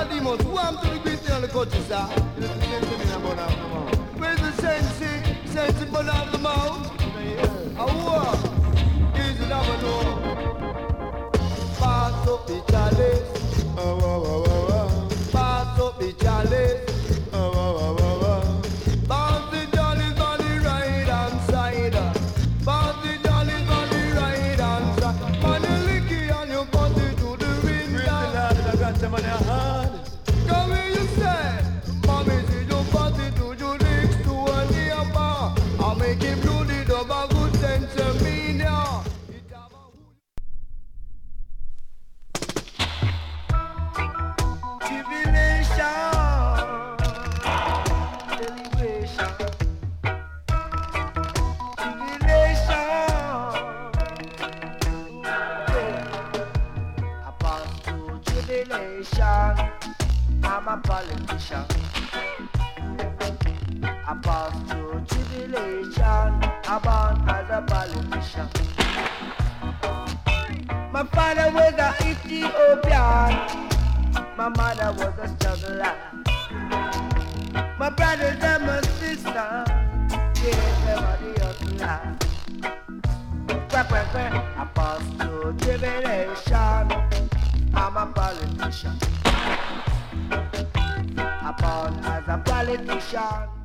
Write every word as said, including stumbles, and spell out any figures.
all demons who am to the Christian the countryside. Where's the sense? Sense burn out the mouth. A war is never know. Pass up the chalice. Pass up the chalice. Pass the chalice on the right hand side. Pass the chalice on the right hand side. Man, you licky and you pass it to the window. I got some on your hand. Come here, you say. Mommy, see you pass it to your next to a neighbor. I'll make him do the double good sense of me now. I'm a politician. I pass through tribulation. I'm born as a politician. My father was an Ethiopian. My mother was a struggler. My brothers and my sister, yeah, they were the hustler. Quack, quack, quack. I pass through tribulation. I'm a politician. I'm born as a politician.